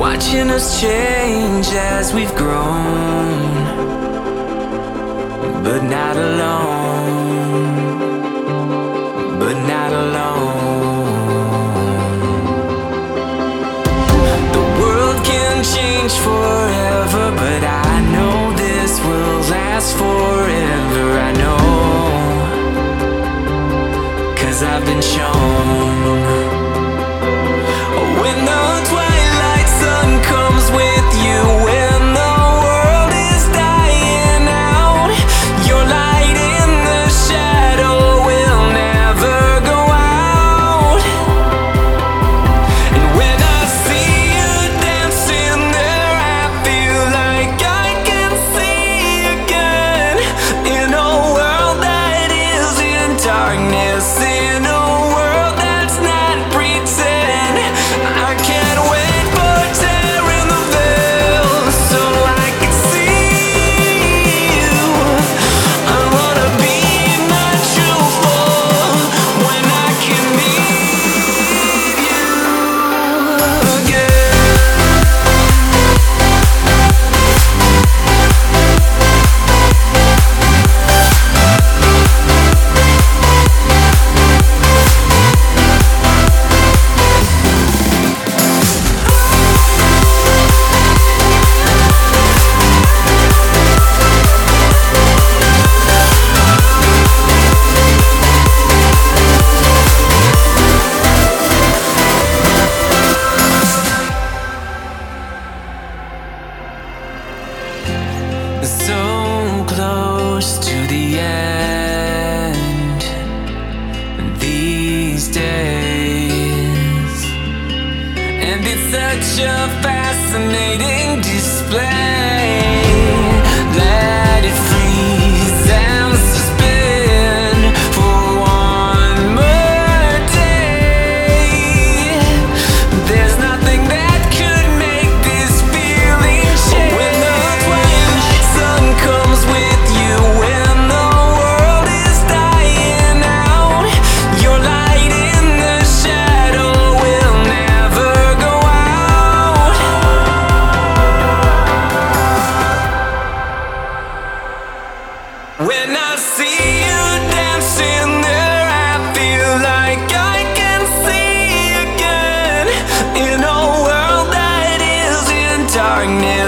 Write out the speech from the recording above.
watching us change as we've grown, but not alone, but not alone. The world can change forever, but I know this will last forever. I know, 'cause I've been shown. When the twilight sun comes with you, when the world is dying out, your light in the shadow will never go out. And when I see you dancing there, I feel like I can see again, in a world that is in darkness, in a world that's not pretend. I can't wait for tearing the veil so I can see you. I wanna be my true form when I can meet you again. So close to the end these days, and it's such a fascinating display. Let it freeze and suspend for one more day. There's nothing that could make this feeling change. When the twilight sun comes with you, when the world is dying out, your light in the shadow will never go out. When I see you dancing there, I feel like I can see again, in a world that is in darkness.